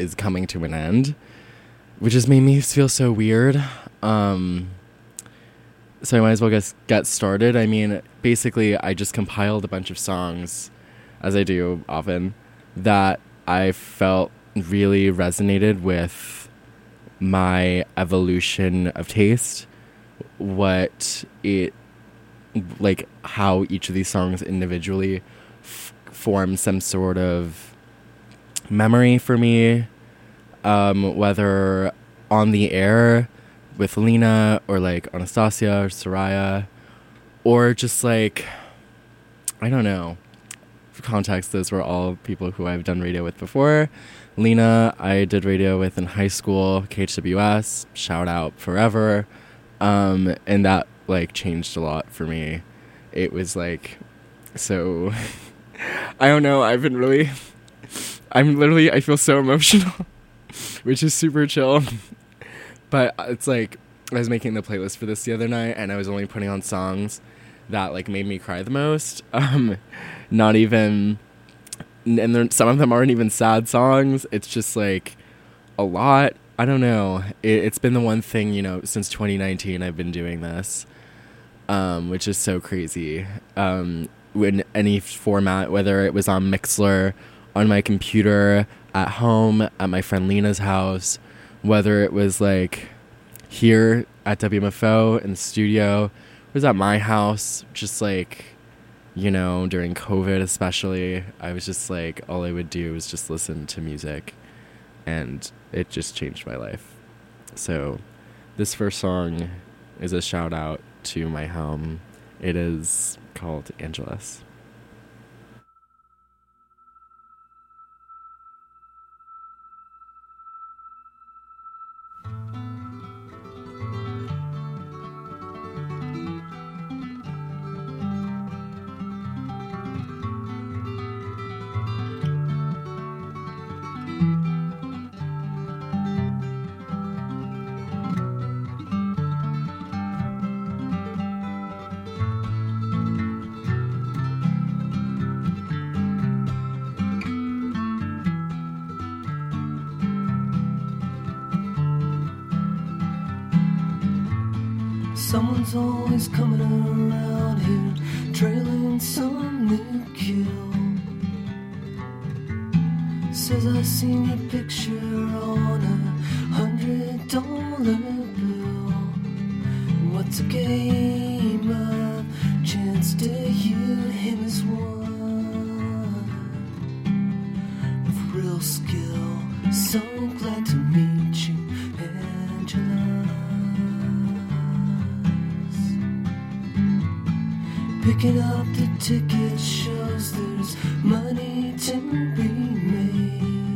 is coming to an end, which just made me feel so weird. So I might as well get started. I mean, basically, I just compiled a bunch of songs, as I do often, that I felt really resonated with my evolution of taste, how each of these songs individually form some sort of memory for me, whether on the air with Lena or like Anastasia or Soraya, or just like, I don't know. For context, those were all people who I've done radio with before. Lena, I did radio with in high school, KHWS, shout out forever. And that like changed a lot for me. It was like, so, I don't know, I feel so emotional, which is super chill. But it's like, I was making the playlist for this the other night, and I was only putting on songs that like made me cry the most. Not even, and some of them aren't even sad songs. It's just like a lot. I don't know. It's been the one thing, since 2019 I've been doing this, which is so crazy. In any format, whether it was on Mixlr, on my computer, at home, at my friend Lena's house, whether it was like here at WMFO in the studio, it was at my house, just like, during COVID especially, I was just like, all I would do was just listen to music, and it just changed my life. So this first song is a shout out to my home. It is called Angelus. Someone's always coming around here, trailing some new kill. Says I seen your picture on $100 bill. What's a game of chance to you? Him is one with real skill. So glad to meet you, Angela. Picking up the ticket shows there's money to be made.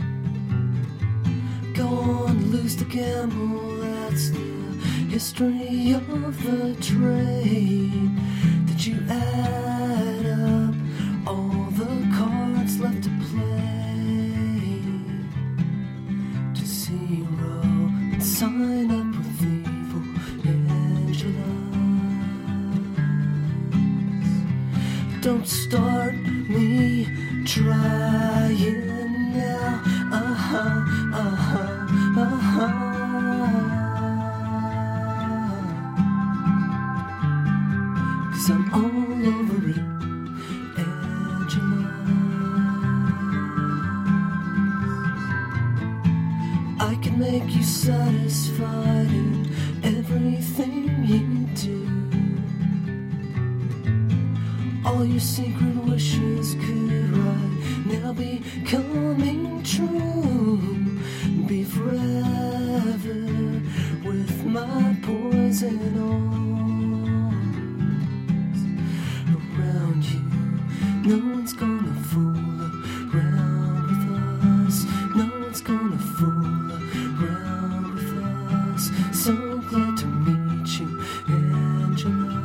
Go on, lose the gamble, that's the history of the trade. That you add up all the cards left to play to zero and sign up with evil Angela. Don't start me trying now. Cause I'm all over it, Angela. I can make you satisfied in everything you do. All your secret wishes could right now be coming true. Be forever with my poison arms around you. No one's gonna fool around with us. No one's gonna fool around with us. So glad to meet you, Angela.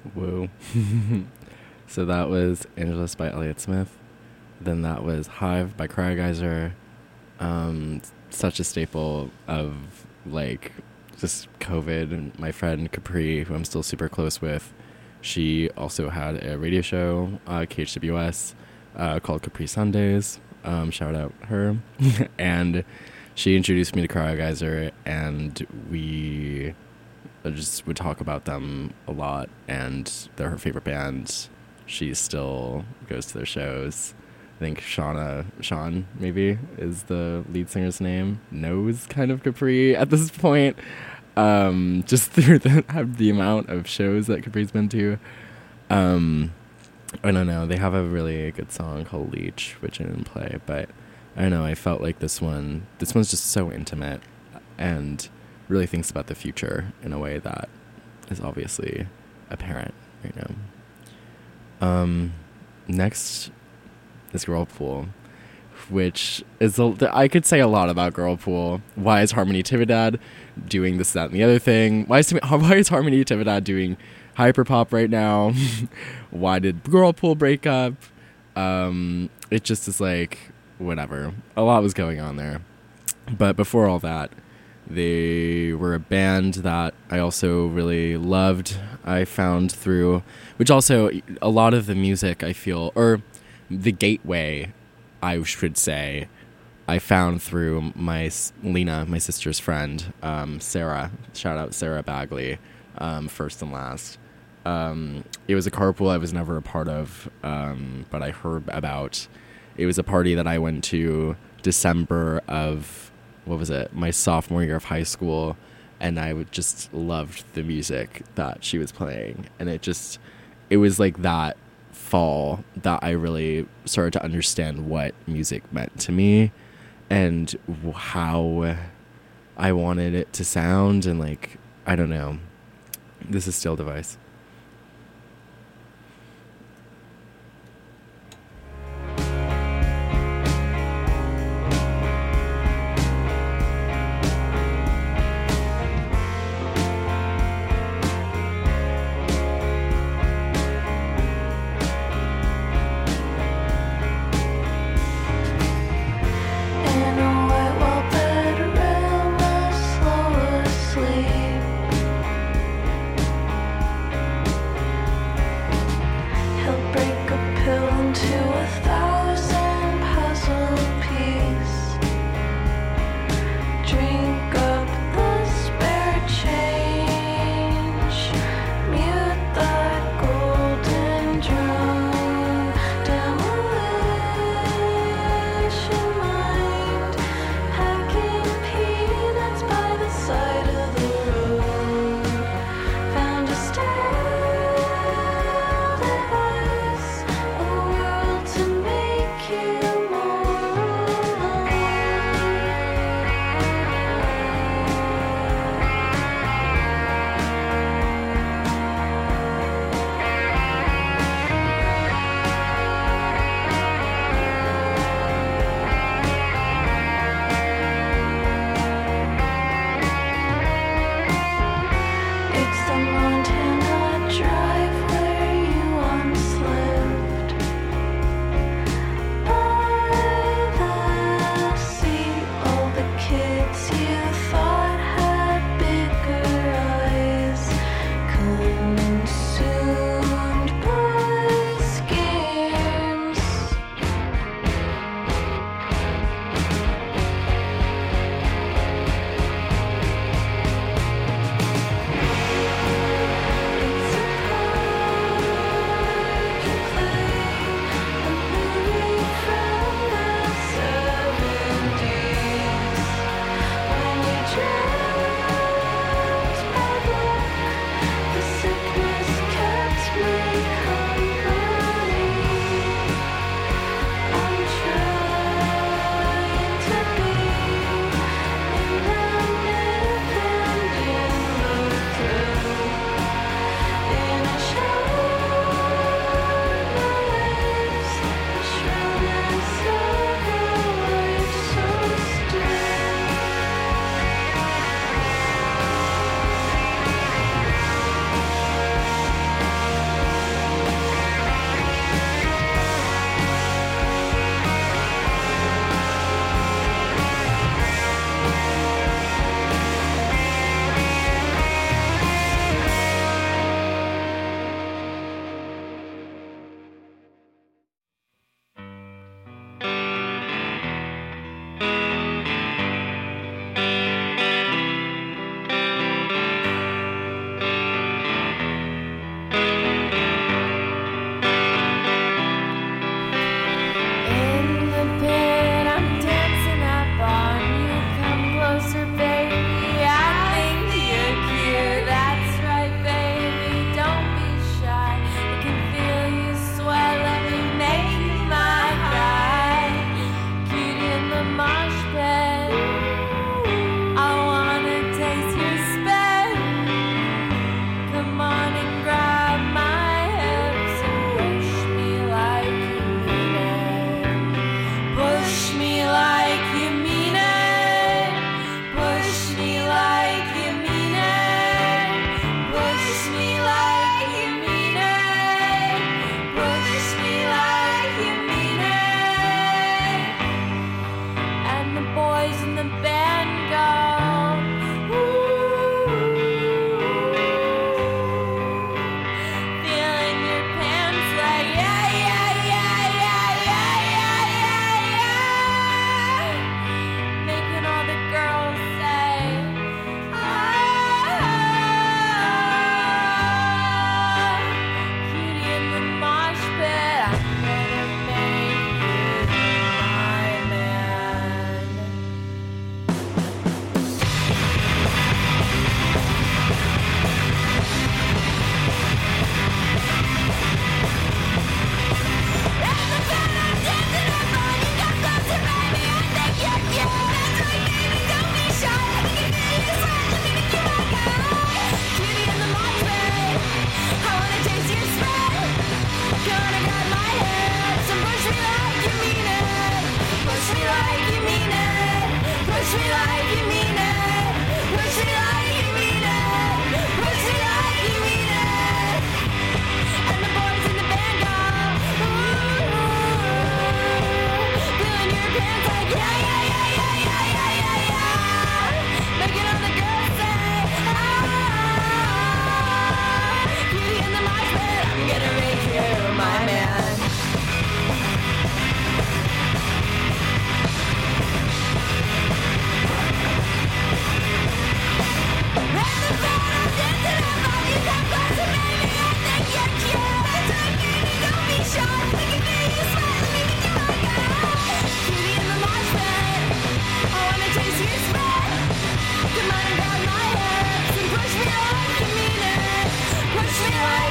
Woo. So that was Angelus by Elliott Smith. Then that was Hive by Crygeyser. Such a staple of like just COVID. And my friend Capri, who I'm still super close with, she also had a radio show, KHWS, called Capri Sundays. Shout out her. And she introduced me to Crygeyser, and we just would talk about them a lot, and they're her favorite band. She still goes to their shows. I think Sean maybe is the lead singer's name, knows kind of Capri at this point, just through the amount of shows that Capri's been to. I don't know, they have a really good song called Leech, which I didn't play, but I don't know, I felt like this one's just so intimate and really thinks about the future in a way that is obviously apparent right now. Next is Girlpool, which is I could say a lot about Girlpool. Why is Harmony Tividad doing this, that, and the other thing? Why is Harmony Tividad doing hyperpop right now? Why did Girlpool break up? It just is like whatever. A lot was going on there. But before all that, they were a band that I also really loved. I found through, which also a lot of the music I feel, or the gateway, I should say, I found through Lena, my sister's friend, Sarah. Shout out Sarah Bagley, first and last. It was a carpool I was never a part of, but I heard about. It was a party that I went to December of, my sophomore year of high school, and I just loved the music that she was playing, and it was like that fall that I really started to understand what music meant to me and how I wanted it to sound, and like, I don't know. This is Steel Device.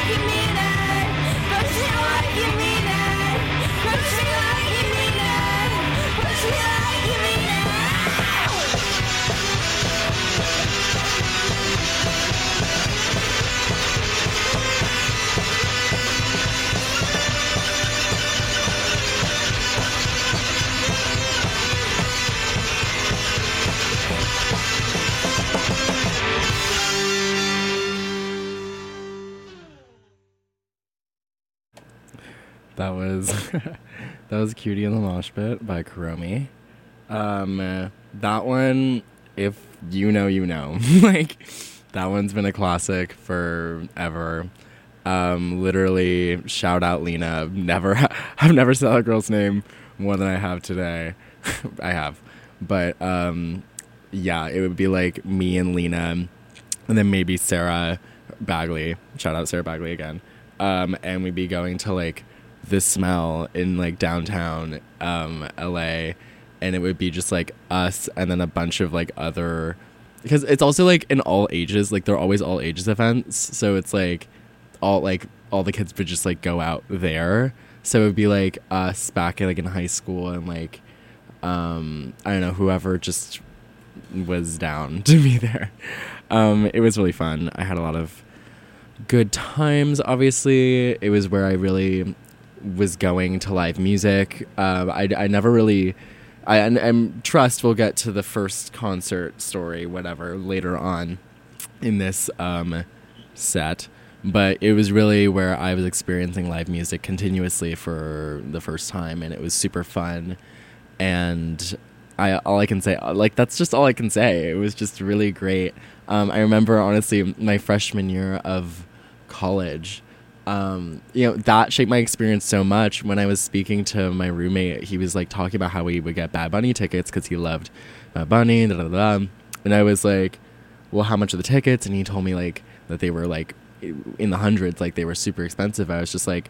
you mean it. Push me like you mean it. Push me like you mean it. Push me like you mean it. That was that was Cutie in the Mosh Pit by Kuromi. That one, if you know, you know. Like, that one's been a classic forever. Literally, shout out Lena. I've never said that girl's name more than I have today. I have. But, yeah, it would be like me and Lena, and then maybe Sarah Bagley. Shout out Sarah Bagley again. And we'd be going to, like, The Smell in, like, downtown LA, and it would be just like us and then a bunch of like other, because it's also like in all ages, like they're always all ages events, so it's like all the kids would just like go out there. So it would be like us back in high school, and like I don't know, whoever just was down to be there. It was really fun. I had a lot of good times. Obviously, it was where I really was going to live music. I never really, and trust we'll get to the first concert story, whatever, later on in this set. But it was really where I was experiencing live music continuously for the first time, and it was super fun. And all I can say, like, that's just all I can say. It was just really great. I remember, honestly, my freshman year of college, that shaped my experience so much. When I was speaking to my roommate, he was like talking about how he would get Bad Bunny tickets because he loved Bad Bunny, and I was like, well, how much are the tickets? And he told me like that they were like in the hundreds, like they were super expensive. I was just like,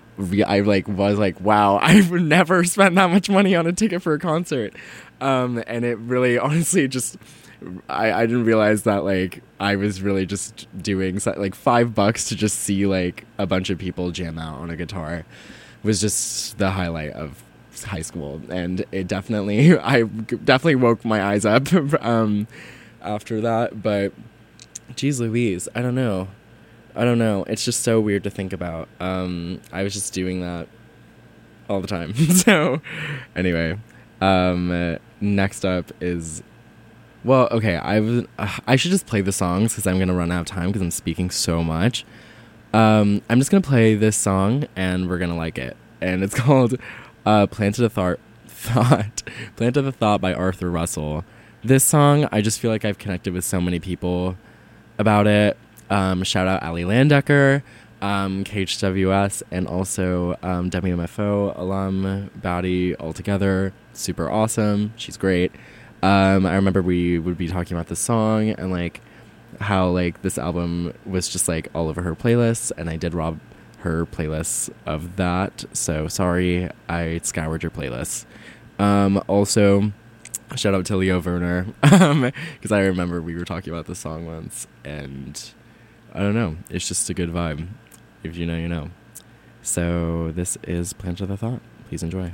wow, I would never spend that much money on a ticket for a concert. And it really, honestly, just, I didn't realize that, like, I was really just doing, like, $5 to just see, like, a bunch of people jam out on a guitar was just the highlight of high school. And I definitely woke my eyes up after that. But, geez Louise, I don't know. It's just so weird to think about. I was just doing that all the time. So, anyway, next up is, well, okay, I should just play the songs because I'm going to run out of time because I'm speaking so much. I'm just going to play this song and we're going to like it. And it's called Plant of the Thought by Arthur Russell. This song, I just feel like I've connected with so many people about it. Shout out Ali Landecker, KHWS, and also WMFO alum Bowdy altogether. Super awesome. She's great. I remember we would be talking about this song and like how like this album was just like all over her playlists, and I did rob her playlists of that. So sorry, I scoured your playlists. Also, shout out to Leo Werner, because I remember we were talking about this song once, and I don't know, it's just a good vibe. If you know, you know. So this is Plant of the Thought. Please enjoy.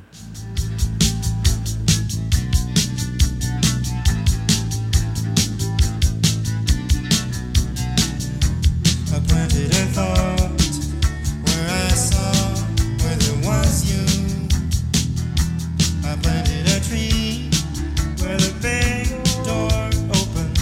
I planted a thought where I saw where there was you. I planted a tree where the big door opened.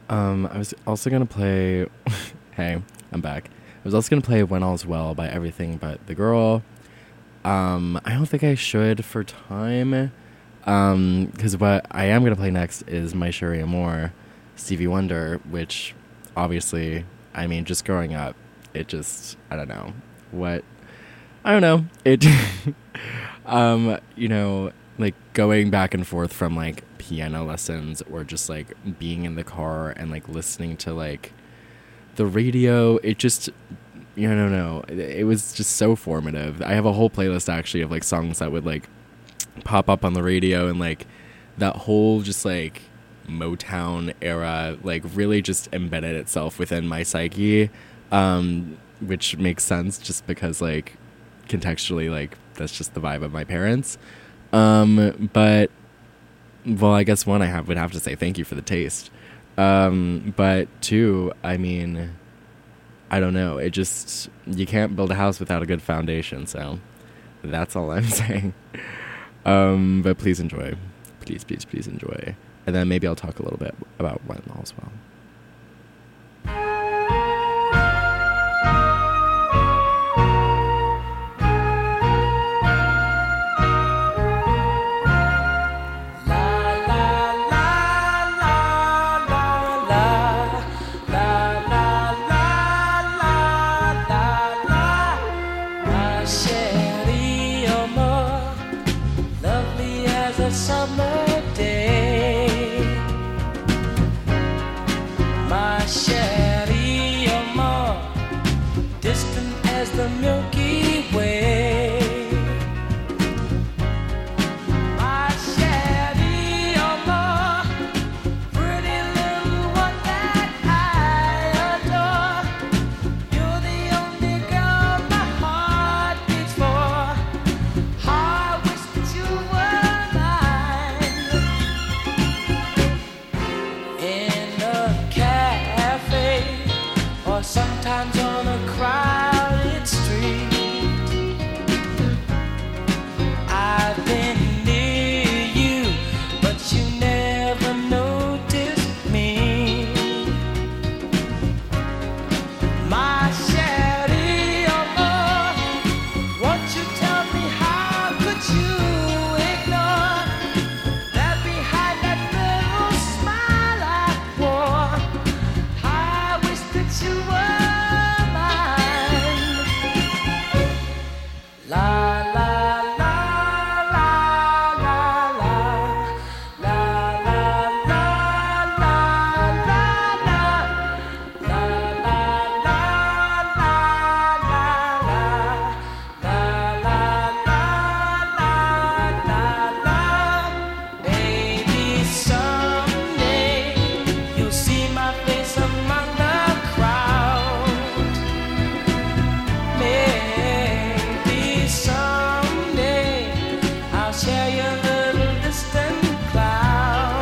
I was also gonna play. Hey, I'm back. I was also gonna play "When All's Well" by Everything But the Girl. I don't think I should for time. Because what I am gonna play next is "My Sherry Amore," Stevie Wonder, which obviously, I mean, just growing up, it just, I don't know what, I don't know it. You know, like going back and forth from like piano lessons or just like being in the car and like listening to like the radio, it just, you know, no, it was just so formative. I have a whole playlist actually of like songs that would like pop up on the radio, and like that whole just like Motown era like really just embedded itself within my psyche, which makes sense just because like contextually like that's just the vibe of my parents. But well, I guess one, would have to say thank you for the taste. But two, I mean, I don't know, it just, you can't build a house without a good foundation, so that's all I'm saying. But please enjoy. Please enjoy. And then maybe I'll talk a little bit about When All's Well. Summer day, my Sherry Amore, distant as the Milky Way. My Sherry Amore, pretty little one that I adore. You're the only girl my heart beats for. I wish that you were in a cafe, or sometimes on a crowded street. I've been near you, but you never noticed me. My Sherry Amore, won't you tell me how could you ignore that behind that little smile I wore? I wish that you were mine. La la la la la la la la la la la la la. Baby, someday you'll see my face among the crowd. Maybe someday I'll share your little distant cloud.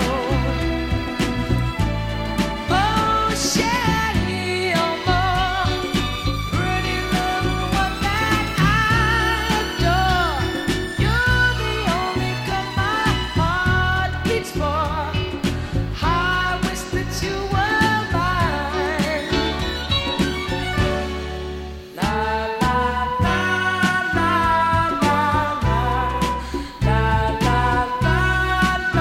Oh, Sherry Amore, pretty little one that I adore. You're the only girl my heart beats for. I wish that you were mine. La la la la la la la la la la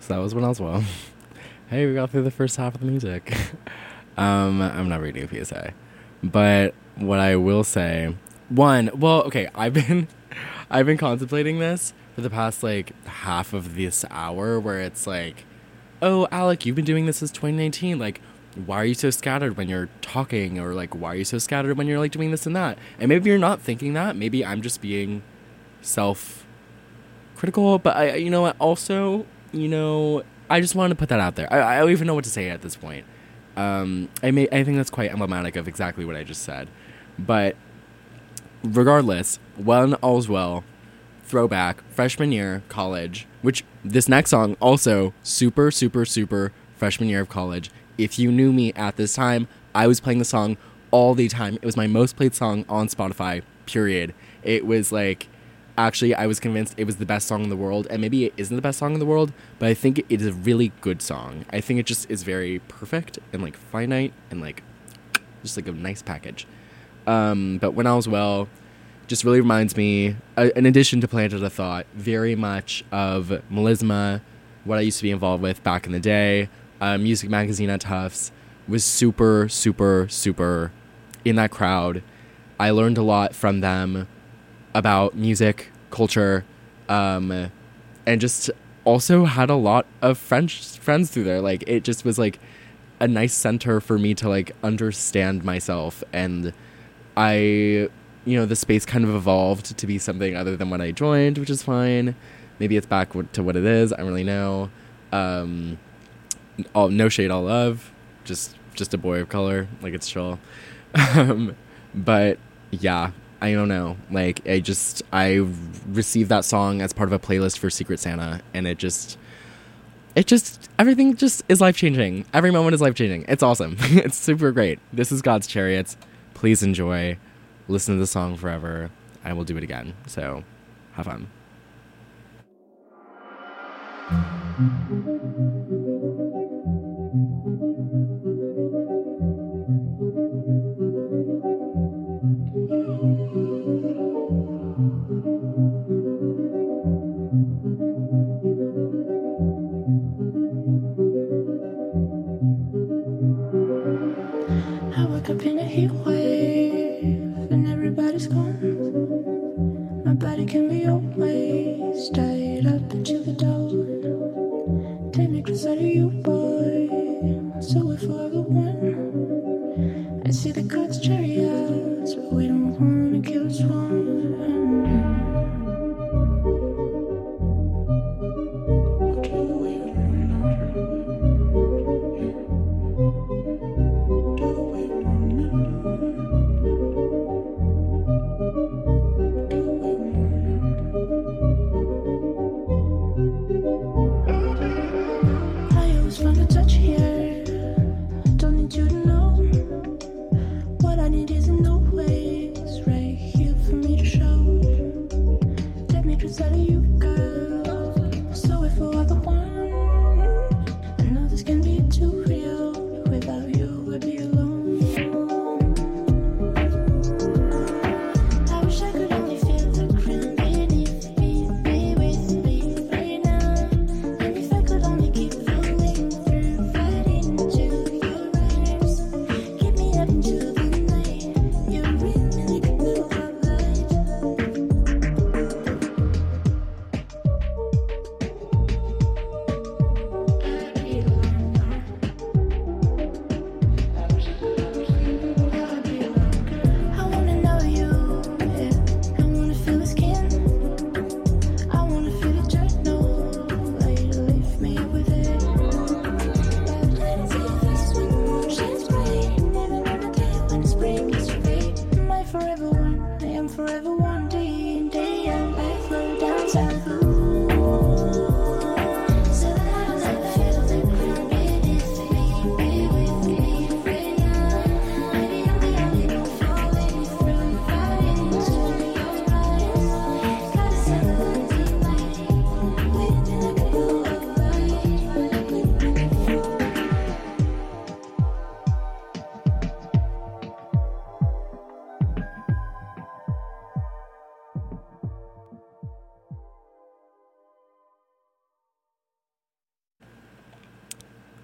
So that was When All's Well. Hey, we got through the first half of the music. I'm not reading a PSA. But what I will say, I've been contemplating this for the past like half of this hour, where it's like, oh, Alec, you've been doing this since 2019. Like, why are you so scattered when you're talking? Or like, why are you so scattered when you're like doing this and that? And maybe you're not thinking that. Maybe I'm just being self-critical. But you know what? Also, I just wanted to put that out there. I don't even know what to say at this point. I think that's quite emblematic of exactly what I just said. But regardless, When All's Well, throwback, freshman year, college, which this next song also super, super, super freshman year of college. If you knew me at this time, I was playing the song all the time. It was my most played song on Spotify, period. It was like, actually, I was convinced it was the best song in the world, and maybe it isn't the best song in the world, but I think it is a really good song. I think it just is very perfect and like finite and like just like a nice package. But When All's Well just really reminds me, in addition to Planted a Thought, very much of Melisma, what I used to be involved with back in the day. Music magazine at Tufts was super, super, super in that crowd. I learned a lot from them about music, culture, and just also had a lot of friends through there. Like, it just was like a nice center for me to like understand myself, and the space kind of evolved to be something other than when I joined, which is fine. Maybe it's back to what it is. I don't really know. No shade, all love. Just a boy of color. Like, it's chill. But yeah, I don't know. Like, I received that song as part of a playlist for Secret Santa, and everything just is life-changing. Every moment is life-changing. It's awesome. It's super great. This is God's Chariots. Please enjoy. Listen to the song forever. I will do it again. So, have fun. I woke up in a heat wave and everybody's gone. My body can be always tied up until the dawn. Take me closer to you, boy, so we're forever one. I see the God's chariots, but we don't wanna kill swan.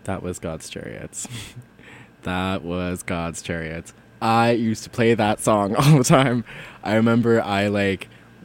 That was God's Chariots. That was God's Chariots. I used to play that song all the time. I remember I made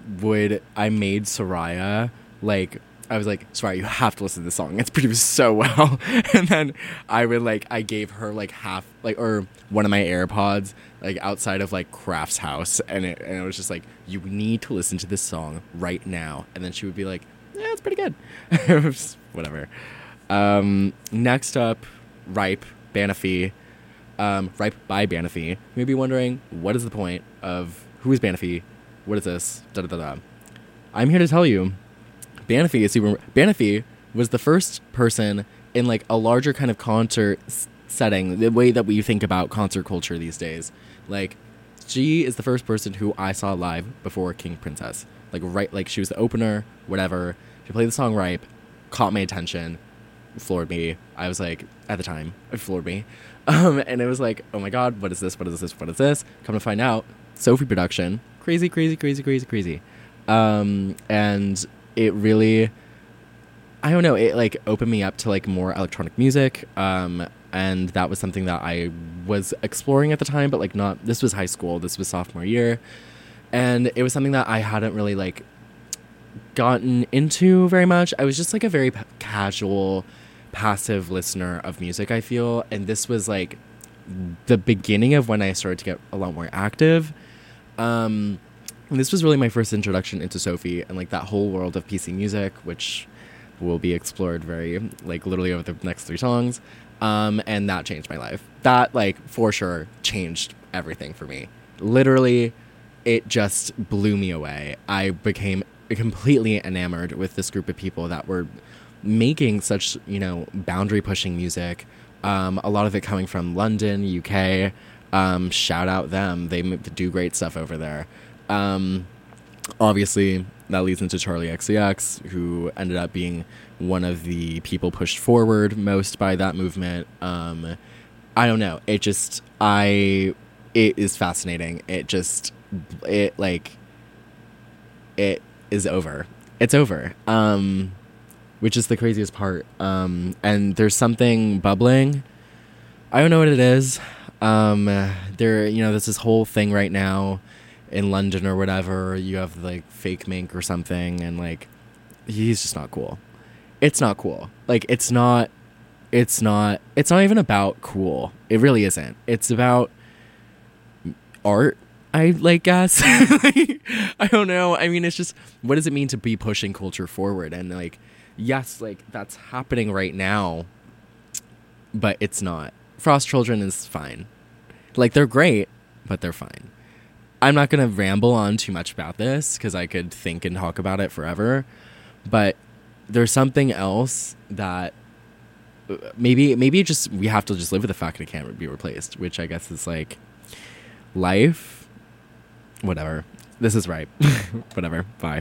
Soraya, like, I was like, Soraya, you have to listen to this song. It's produced so well. And then I gave her like or one of my AirPods, like outside of like Kraft's house. And it was just like, you need to listen to this song right now. And then she would be like, yeah, it's pretty good. It was whatever. Next up, Ripe, Banafee. Ripe by Banafee. You may be wondering, what is the point of who is Banafee? What is this? I'm here to tell you, Banafee was the first person in like a larger kind of concert setting, the way that we think about concert culture these days. Like, she is the first person who I saw live before King Princess. Like she was the opener, whatever. She played the song Ripe, caught my attention, floored me. I was like, at the time, it floored me. And it was like, oh my God, what is this? What is this? What is this? Come to find out, Sophie production. Crazy. And it really, I don't know, it like opened me up to like more electronic music. And that was something that I was exploring at the time, but like this was high school. This was sophomore year. And it was something that I hadn't really like gotten into very much. I was just like a very casual, passive listener of music, I feel. And this was like the beginning of when I started to get a lot more active. And this was really my first introduction into Sophie and like that whole world of PC music, which will be explored very like literally over the next 3 songs. And that changed my life. That like for sure changed everything for me. Literally, it just blew me away. I became completely enamored with this group of people that were making such, boundary pushing music. A lot of it coming from London, UK. Shout out them. They do great stuff over there. Obviously that leads into Charlie XCX, who ended up being one of the people pushed forward most by that movement. I don't know. It is fascinating. It is over. It's over. Which is the craziest part. And there's something bubbling. I don't know what it is. There's this whole thing right now in London or whatever. You have like fake Mink or something, and like he's just not cool. It's not cool. Like it's not even about cool. It really isn't. It's about art, I like guess. I don't know. I mean, it's just, what does it mean to be pushing culture forward? And like, yes, like that's happening right now, but it's not. Frost Children is fine. Like, they're great, but they're fine. I'm not going to ramble on too much about this because I could think and talk about it forever. But there's something else that maybe just we have to just live with the fact that it can't be replaced, which I guess is like life. Whatever. This is right. Whatever. Bye.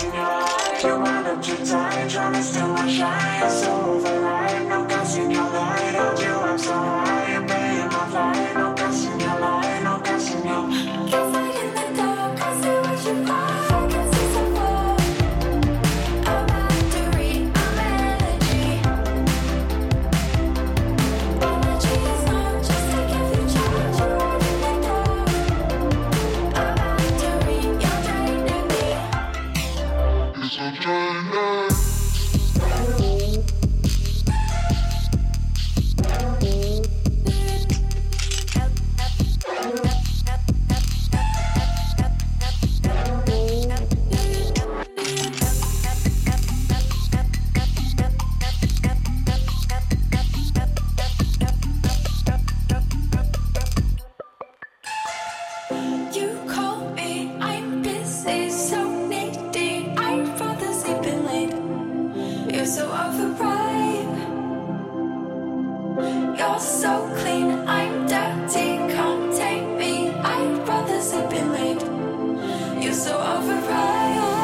Trying to steal my shine, so override, no gas in your life. so overripe. You're so clean, I'm dirty, can't take me. I'd rather sleep in late. You're so overripe.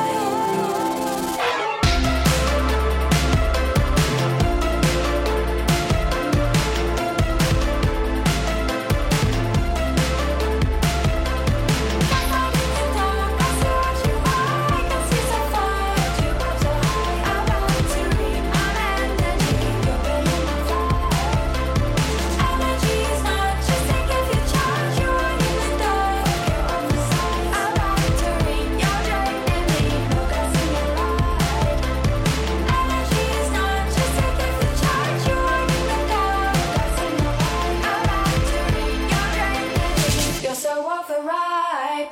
You're so overripe.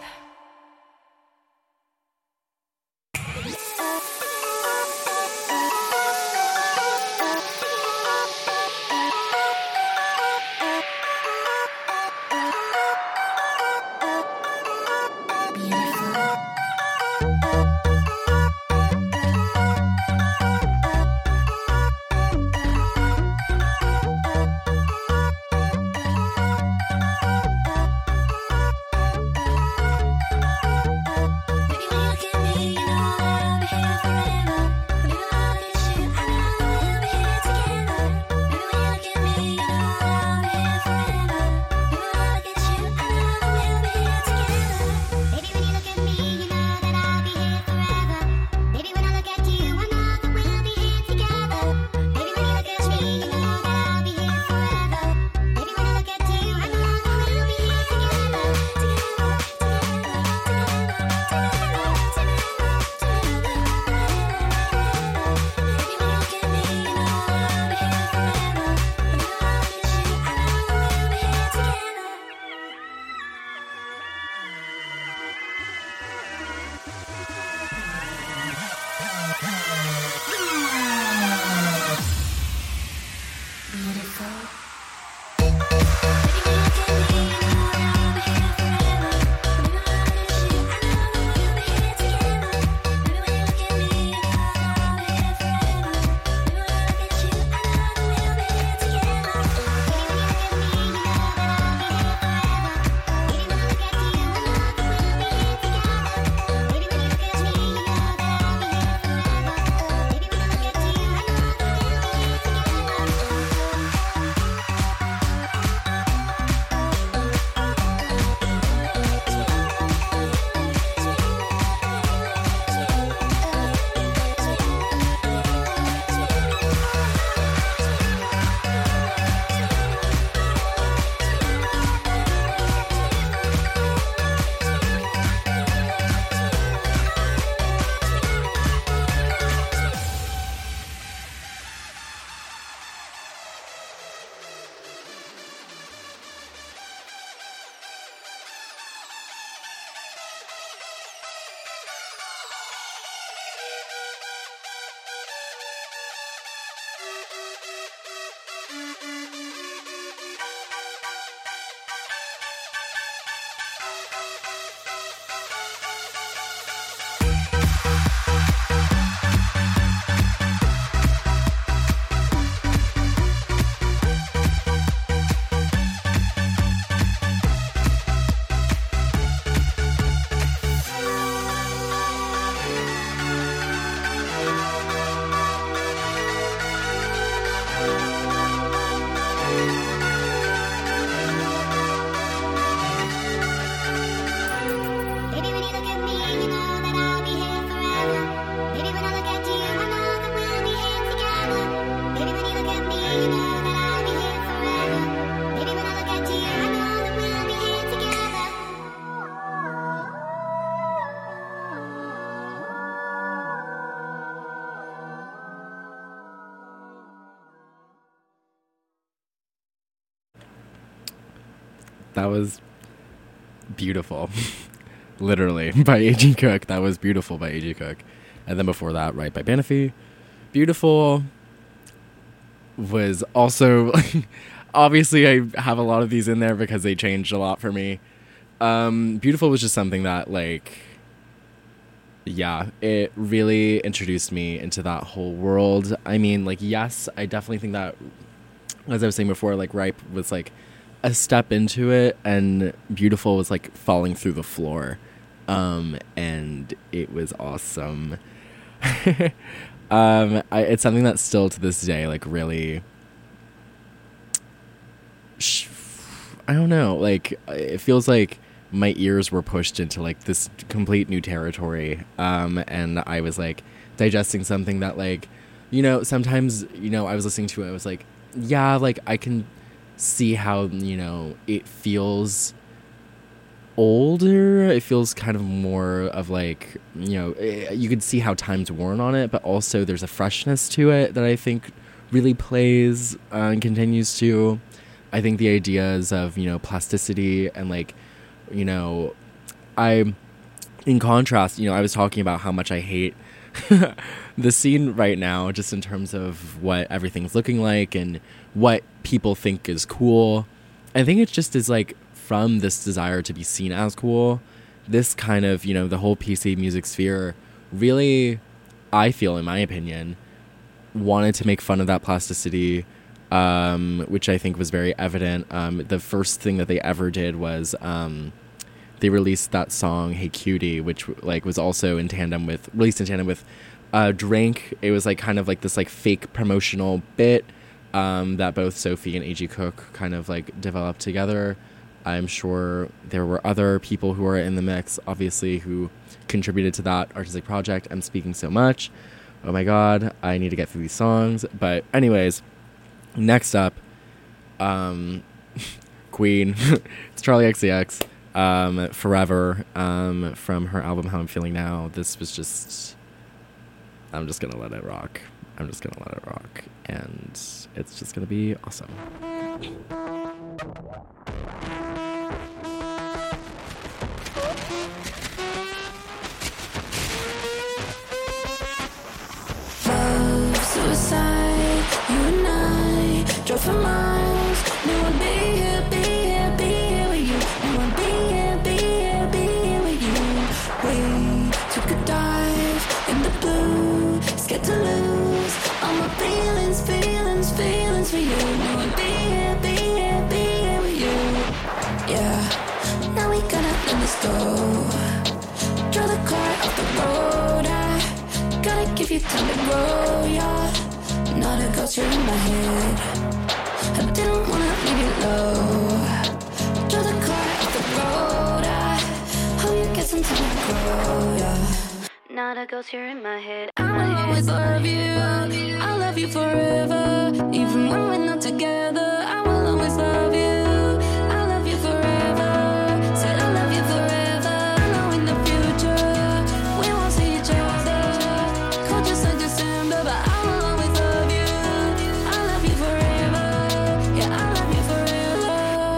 That was beautiful. Literally, by A.G. Cook. That was beautiful by A.G. Cook. And then before that, Right by Banafy. Beautiful was also... obviously, I have a lot of these in there because they changed a lot for me. Beautiful was just something that, like... Yeah, it really introduced me into that whole world. I mean, like, yes, I definitely think that, as I was saying before, like, Ripe was like a step into it, and Beautiful was like falling through the floor. And it was awesome. It's something that still to this day, like, really, I don't know, like, it feels like my ears were pushed into like this complete new territory. And I was like digesting something that, like, you know, sometimes, you know, I was listening to it, I was like, yeah, like, I can see how, you know, it feels older. It feels kind of more of like, you know, you could see how time's worn on it, but also there's a freshness to it that I think really plays and continues to. I think the ideas of, you know, plasticity and, like, you know, in contrast, you know, I was talking about how much I hate the scene right now, just in terms of what everything's looking like and what people think is cool. I think it just is like from this desire to be seen as cool, this kind of, you know, the whole PC music sphere really, I feel, in my opinion, wanted to make fun of that plasticity, which I think was very evident. The first thing that they ever did was they released that song "Hey Cutie," which, like, was also released in tandem with Drink. It was like kind of like this like fake promotional bit that both Sophie and A.G. Cook kind of like developed together. I'm sure there were other people who were in the mix, obviously, who contributed to that artistic project. I'm speaking so much. Oh my god, I need to get through these songs. But anyways, next up, Queen. It's Charlie XCX. Forever, from her album How I'm Feeling Now. This was just, I'm just gonna let it rock. I'm just gonna let it rock, and it's just gonna be awesome. Love, suicide, you and I drove for miles. Knew I'd be here, be here, be here with you. Knew I'd be here, be here, be here with you. We took a dive in the blue, scared to lose all my feelings, feelings, feelings for you. Knew I'd be here, be here, be here with you. Yeah, now we gotta let this go. Draw the car off the road. I gotta give you time to grow, yeah. Not a ghost, you're in my head. I didn't wanna leave you low. Draw the car off the road. I hope you get some time to grow, yeah. Not a ghost, you're in my head. I'll always love you. I'll love you forever. Even when we're not together, I will always love you. I'll love you forever. Said I'll love you forever. I know in the future we won't see each other. Cold just like December, but I will always love you. I'll love you forever. Yeah, I'll love you forever.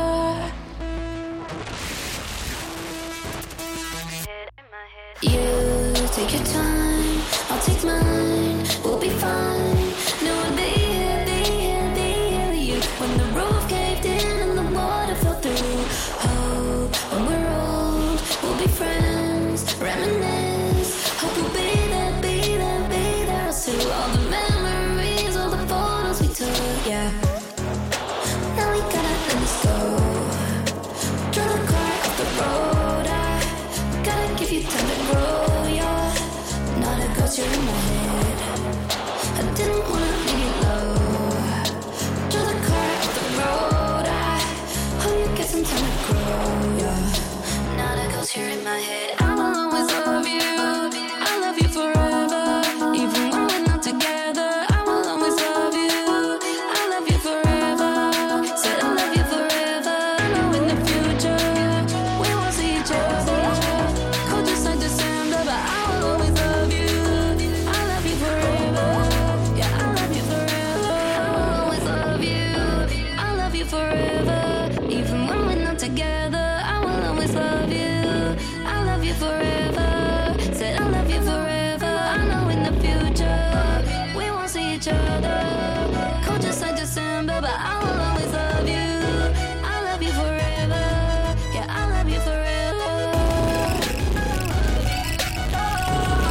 You take your time, I'll take mine. We'll be fine. No, I'll be here, be here, be here with you. When the roof caved in and the water fell through. Hope when we're old, we'll be friends. Reminisce. Hope we'll be there, be there, be there too. All the memories, all the photos we took, yeah. Now we gotta let this go. Draw the car off the road. I gotta give you time to grow, yeah. Not a ghost, you're in my head. I didn't wanna leave you low. Draw the car off the road. I hope you get some time to grow, yeah. Not a ghost, you're in my head. I will always love you. I love you forever. Even when we're not together, I will always love you. I love you forever. Said I love you forever. I know in the future we won't see each other. Cold just like December, but I will always love you. I love you forever. Yeah, I love you forever. I will always love you. I love you forever. Even when we're not together, I will always love you. I love you forever. Said I love you forever. I know in the future we won't see each other. Cold just like December, but I will always love you. I love you forever. Yeah, I love you forever.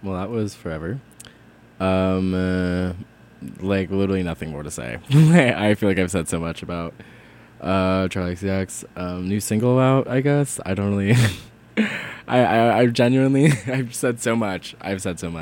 Well, that was forever. Like literally nothing more to say. I feel like I've said so much about Charli XCX. New single out, I guess. I don't really. I genuinely I've said so much. I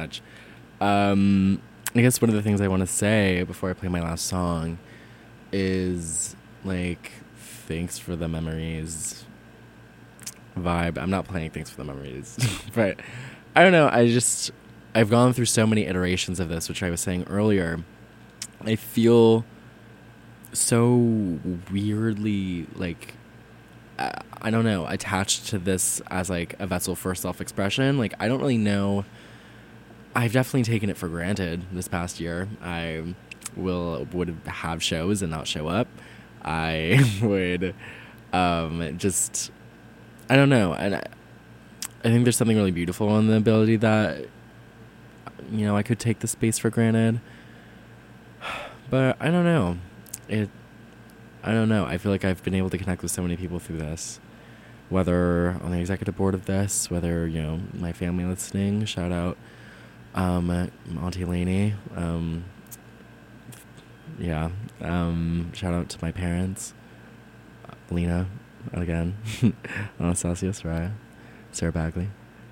guess one of the things I want to say before I play my last song is like thanks for the memories vibe. I'm not playing thanks for the memories, but I don't know. I've gone through so many iterations of this, which I was saying earlier. I feel so weirdly like I don't know, attached to this as like a vessel for self-expression. Like I don't really know. I've definitely taken it for granted this past year. I would have shows and not show up. I would just I don't know. And I think there's something really beautiful in the ability that, you know, I could take the space for granted. But I don't know. I don't know. I feel like I've been able to connect with so many people through this. Whether on the executive board of this, whether, you know, my family listening, shout out Auntie Lainey. Shout out to my parents. Lena, again. Anastasia, Soraya, Sarah Bagley.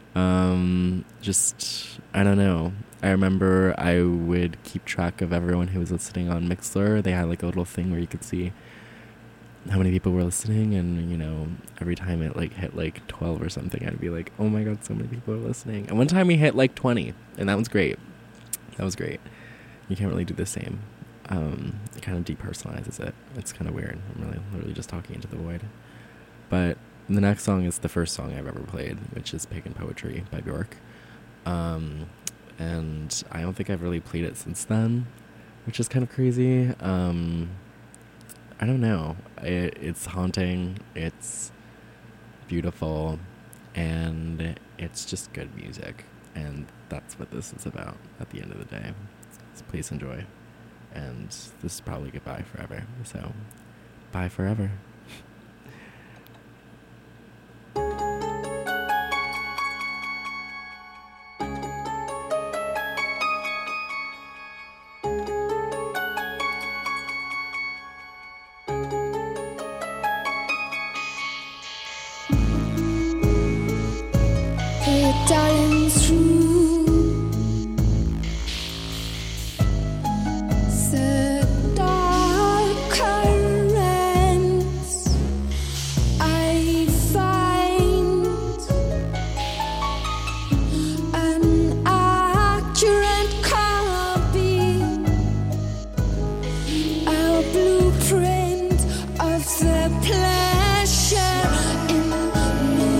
Just, I don't know. I remember I would keep track of everyone who was listening on Mixlr. They had like a little thing where you could see how many people were listening, and, you know, every time it like hit like 12 or something, I'd be like, oh my god, so many people are listening. And one time we hit like 20, and that was great. You can't really do the same. It kind of depersonalizes it. It's kind of weird. I'm really literally just talking into the void. But the next song is the first song I've ever played, which is Pagan Poetry by Bjork. And I don't think I've really played it since then, which is kind of crazy. I don't know. It's haunting. It's beautiful. And it's just good music. And that's what this is about at the end of the day. So please enjoy. And this is probably goodbye forever. So, bye forever. Darling, through the dark currents, I find an accurate copy, a blueprint of the pleasure in me.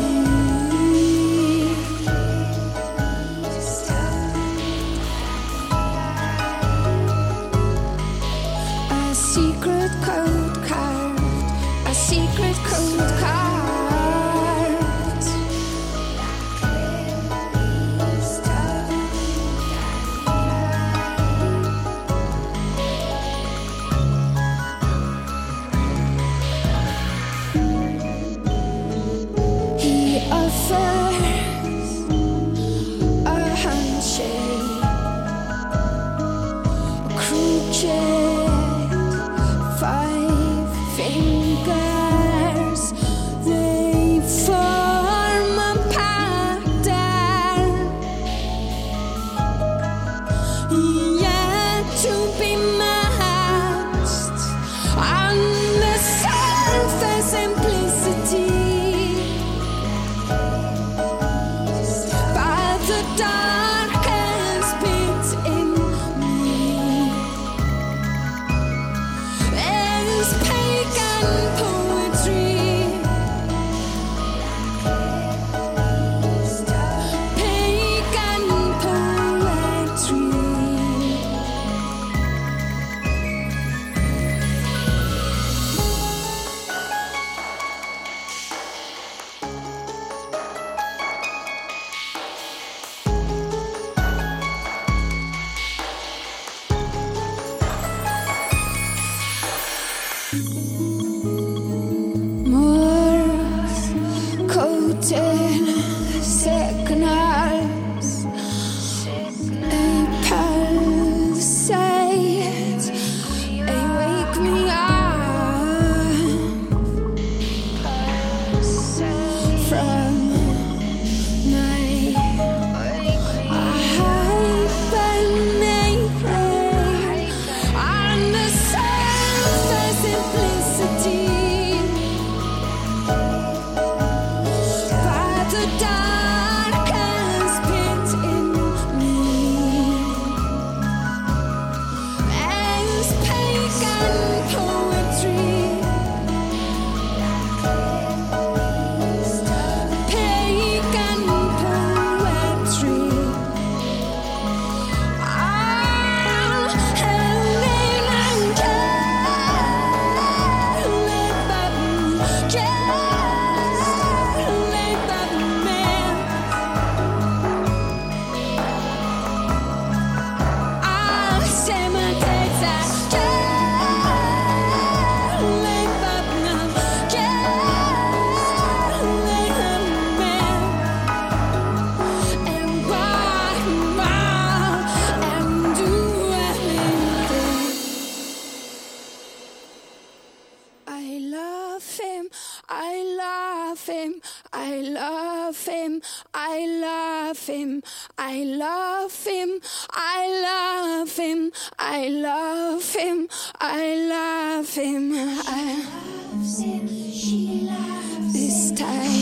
A secret code carved, a secret code carved. He offers a handshake, crooked 5 fingers, they form a pattern, yet to be matched on the surface simplicity. love him, I love him, I love him, I love him, I love him, I love him, I love him, I love him, she loves this time.